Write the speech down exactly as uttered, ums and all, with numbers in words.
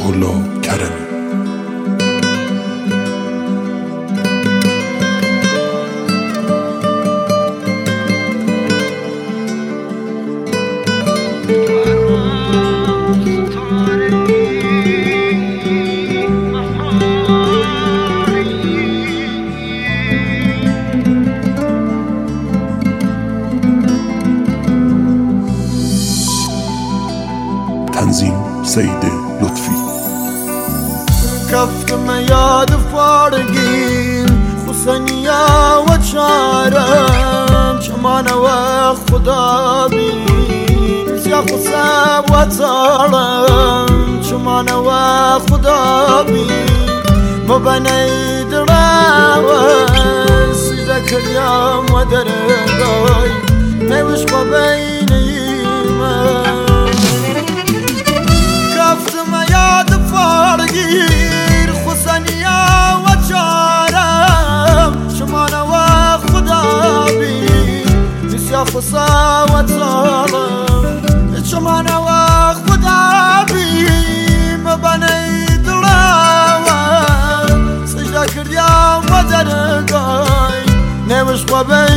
الله کرمی. تنظیم سید لطفی. كفتم ياد فارقين خصنيا وشارم شمانة وخدا بي يا خصاب وطارم شمانة وخدا بي ما بني دراوة سيدك اليوم ودرقاي نوش بيني فارقين خصنيا وشارم شمانة وخدا بي نسيا خصا وطارم شمانة وخدا بي مبني دراوة سجدة كريام ودرقاي نوش وبين